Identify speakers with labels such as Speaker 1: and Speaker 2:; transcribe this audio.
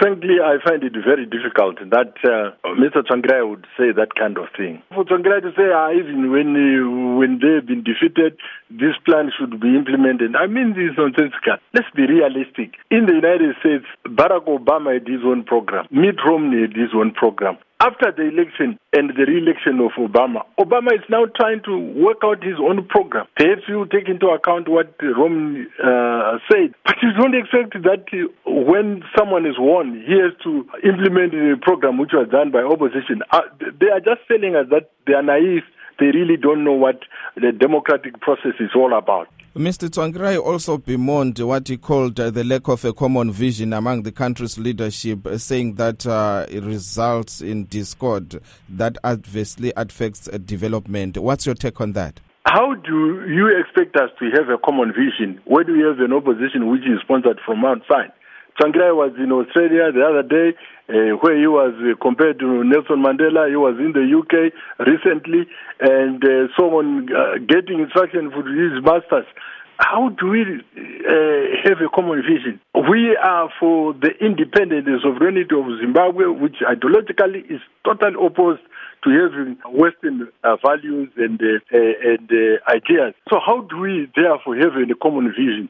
Speaker 1: Frankly, I find it very difficult that Mr. Tsvangirai would say that kind of thing. For Tsvangirai to say, even when they've been defeated, this plan should be implemented. I mean, this is nonsensical. Let's be realistic. In the United States, Barack Obama had his own program. Mitt Romney had his own program. After the election and the re-election of Obama, Obama is now trying to work out his own program. Perhaps you take into account what Romney said, but you don't expect that when someone is won, he has to implement a program which was done by opposition. They are just telling us that they are naive. They really don't know what the democratic process is all about.
Speaker 2: Mr. Tsvangirai also bemoaned what he called the lack of a common vision among the country's leadership, saying that it results in discord that adversely affects development. What's your take on that?
Speaker 1: How do you expect us to have a common vision when we have an opposition which is sponsored from outside? Tsvangirai was in Australia the other day, where he was compared to Nelson Mandela. He was in the UK recently, and so on, getting instruction for his masters. How do we have a common vision? We are for the independence and sovereignty of Zimbabwe, which ideologically is totally opposed to having Western values and ideas. So how do we therefore have a common vision?